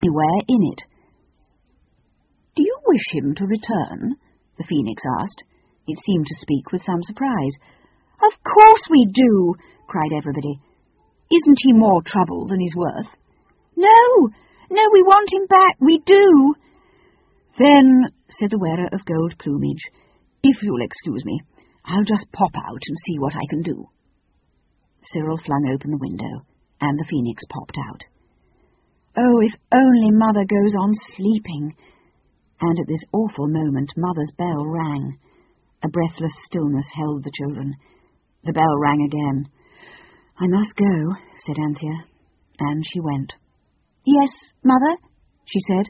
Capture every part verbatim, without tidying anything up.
anywhere in it. "Do you wish him to return?" the Phoenix asked. It seemed to speak with some surprise. "Of course we do," cried everybody. "Isn't he more trouble than he's worth?" "No, no, we want him back, we do." "Then," said the wearer of gold plumage, "if you'll excuse me, I'll just pop out and see what I can do." Cyril flung open the window, and the Phoenix popped out. Oh, if only Mother goes on sleeping! And at this awful moment Mother's bell rang. A breathless stillness held the children. The bell rang again. "I must go," said Anthea, and she went. "Yes, Mother," she said.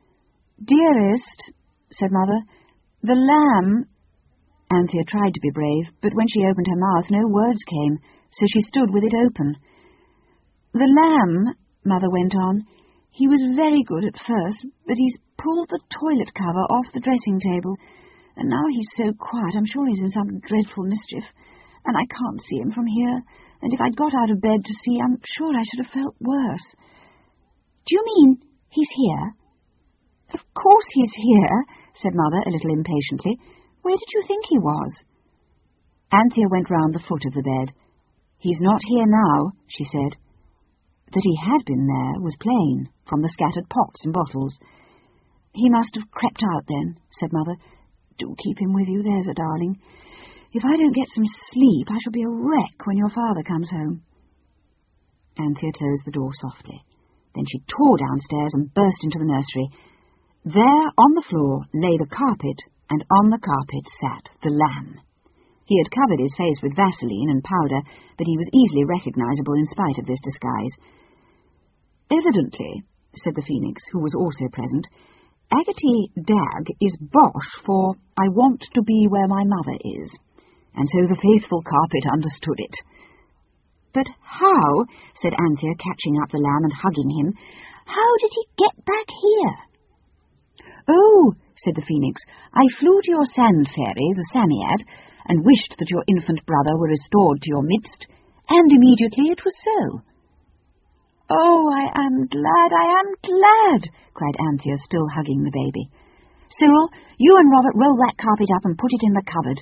"Dearest," said Mother, "the lamb—" Anthea tried to be brave, but when she opened her mouth no words came, so she stood with it open. "The lamb," Mother went on, "he was very good at first, but he's pulled the toilet cover off the dressing table, and now he's so quiet I'm sure he's in some dreadful mischief, and I can't see him from here, and if I'd got out of bed to see, I'm sure I should have felt worse." "Do you mean he's here?" "Of course he's here," said Mother a little impatiently. "Where did you think he was?" Anthea went round the foot of the bed. "He's not here now," she said. That he had been there was plain, from the scattered pots and bottles. "He must have crept out then," said Mother. "Do keep him with you, there's a darling. If I don't get some sleep, I shall be a wreck when your father comes home." Anthea closed the door softly. Then she tore downstairs and burst into the nursery. There, on the floor, lay the carpet, and on the carpet sat the lamb. He had covered his face with Vaseline and powder, but he was easily recognizable in spite of this disguise. "Evidently," said the Phoenix, who was also present, "Agate Dag is Bosh for 'I want to be where my mother is,' and so the faithful carpet understood it." "But how," said Anthea, catching up the lamb and hugging him, "how did he get back here?" "Oh," said the Phoenix, "I flew to your sand fairy, the Samiad, and wished that your infant brother were restored to your midst, and immediately it was so." "Oh, I am glad, I am glad," cried Anthea, still hugging the baby. "Cyril, you and Robert roll that carpet up and put it in the cupboard."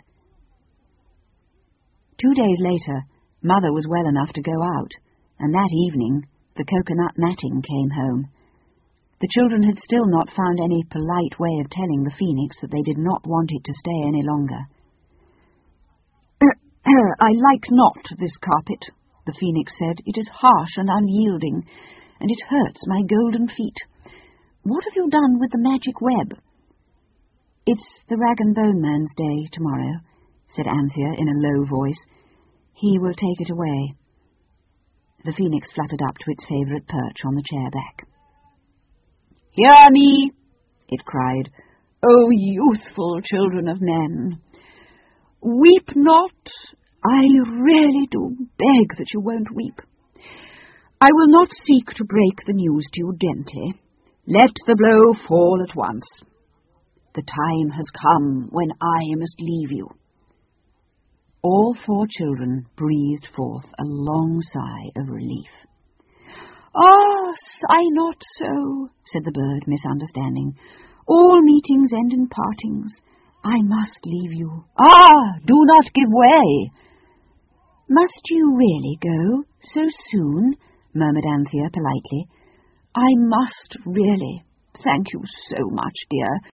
Two days later, Mother was well enough to go out, and that evening the coconut matting came home. The children had still not found any polite way of telling the Phoenix that they did not want it to stay any longer. "I like not this carpet," the Phoenix said. "It is harsh and unyielding, and it hurts my golden feet. What have you done with the magic web?" "It's the Rag and Bone Man's day tomorrow," said Anthea in a low voice. "He will take it away." The Phoenix fluttered up to its favourite perch on the chair back. "Hear me," it cried, "O youthful children of men. Weep not. I really do beg that you won't weep. I will not seek to break the news to you gently. Let the blow fall at once. The time has come when I must leave you." All four children breathed forth a long sigh of relief. "Ah, sigh not so," said the bird, misunderstanding. "All meetings end in partings. I must leave you. Ah, do not give way." "Must you really go so soon?" murmured Anthea politely. "I must really. Thank you so much, dear.